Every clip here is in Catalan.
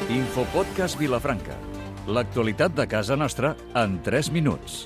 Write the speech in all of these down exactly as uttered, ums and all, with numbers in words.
Infopodcast Vilafranca. L'actualitat de casa nostra en tres minuts.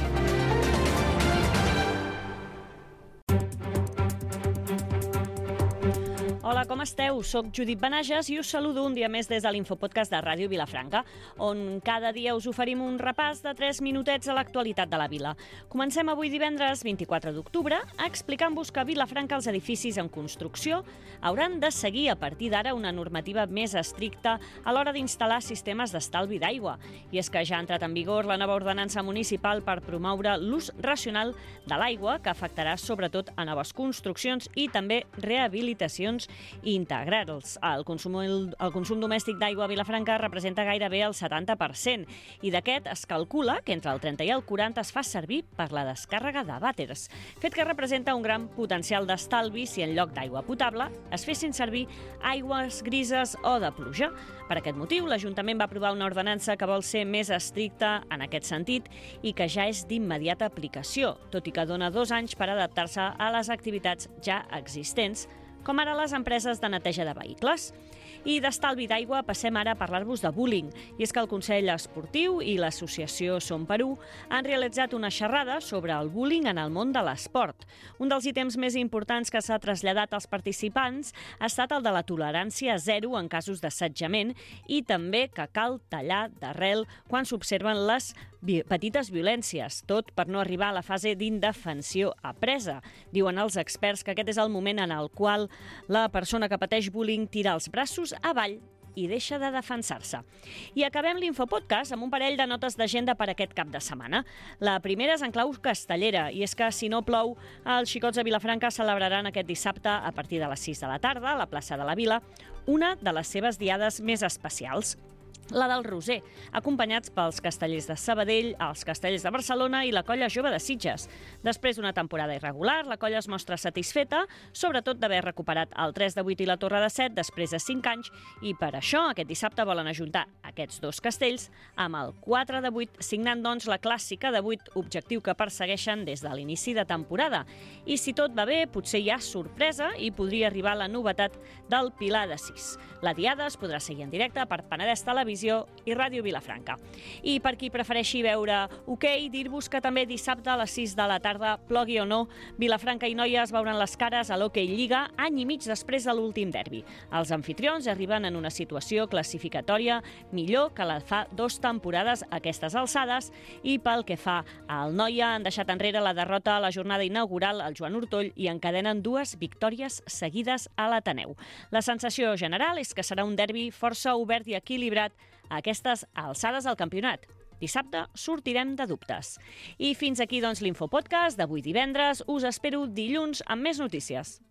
Hola, com esteu? Soc Judit Benages i us saludo un dia més des de l'Infopodcast de Ràdio Vilafranca, on cada dia us oferim un repàs de tres minutets a l'actualitat de la vila. Comencem avui divendres vint-i-quatre d'octubre explicant-vos que a Vilafranca els edificis en construcció hauran de seguir a partir d'ara una normativa més estricta a l'hora d'instal·lar sistemes d'estalvi d'aigua. I és que ja ha entrat en vigor la nova ordenança municipal per promoure l'ús racional de l'aigua, que afectarà sobretot a noves construccions i també rehabilitacions i integrar-los. El consum, el, el consum domèstic d'aigua a Vilafranca representa gairebé el setanta per cent i d'aquest es calcula que entre el trenta i el quaranta es fa servir per la descàrrega de vàters, fet que representa un gran potencial d'estalvi si en lloc d'aigua potable es fessin servir aigües grises o de pluja. Per aquest motiu, l'Ajuntament va aprovar una ordenança que vol ser més estricta en aquest sentit i que ja és d'immediata aplicació, tot i que dona dos anys per adaptar-se a les activitats ja existents, com ara les empreses de neteja de vehicles. I d'estalvi d'aigua passem ara a parlar-vos de bullying. I és que el Consell Esportiu i l'Associació Som Perú han realitzat una xerrada sobre el bullying en el món de l'esport. Un dels ítems més importants que s'ha traslladat als participants ha estat el de la tolerància zero en casos d'assetjament i també que cal tallar d'arrel quan s'observen les petites violències, tot per no arribar a la fase d'indefensió apresa. Diuen els experts que aquest és el moment en el qual la persona que pateix bullying tira els braços avall i deixa de defensar-se. I acabem l'Infopodcast amb un parell de notes d'agenda per aquest cap de setmana. La primera és en clau castellera, i és que si no plou, els xicots de Vilafranca celebraran aquest dissabte a partir de les sis de la tarda a la plaça de la Vila una de les seves diades més especials, la del Roser, acompanyats pels castellers de Sabadell, els castellers de Barcelona i la Colla Jove de Sitges. Després d'una temporada irregular, la colla es mostra satisfeta, sobretot d'haver recuperat el tres de vuit i la Torre de set després de cinc anys, i per això aquest dissabte volen ajuntar aquests dos castells amb el quatre de vuit, signant doncs la clàssica de vuit, objectiu que persegueixen des de l'inici de temporada. I si tot va bé, potser hi ha sorpresa i podria arribar la novetat del Pilar de sis. La diada es podrà seguir en directe per Penedès Televisió i Ràdio Vilafranca. I per qui prefereixi veure hoquei, dir-vos que també dissabte a les sis de la tarda, plogui o no, Vilafranca i Noia es veuran les cares a l'Hoquei Lliga any i mig després de l'últim derbi. Els anfitrions arriben en una situació classificatòria millor que la fa dos temporades a aquestes alçades i pel que fa al Noia han deixat enrere la derrota a la jornada inaugural al Joan Ortoll i encadenen dues victòries seguides a l'Ateneu. La sensació general és que serà un derbi força obert i equilibrat a aquestes alçades del campionat. Dissabte sortirem de dubtes. I fins aquí, doncs, l'Infopodcast d'avui divendres. Us espero dilluns amb més notícies.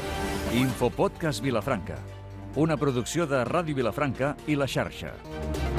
Infopodcast Vilafranca, una producció de Ràdio Vilafranca i La Xarxa.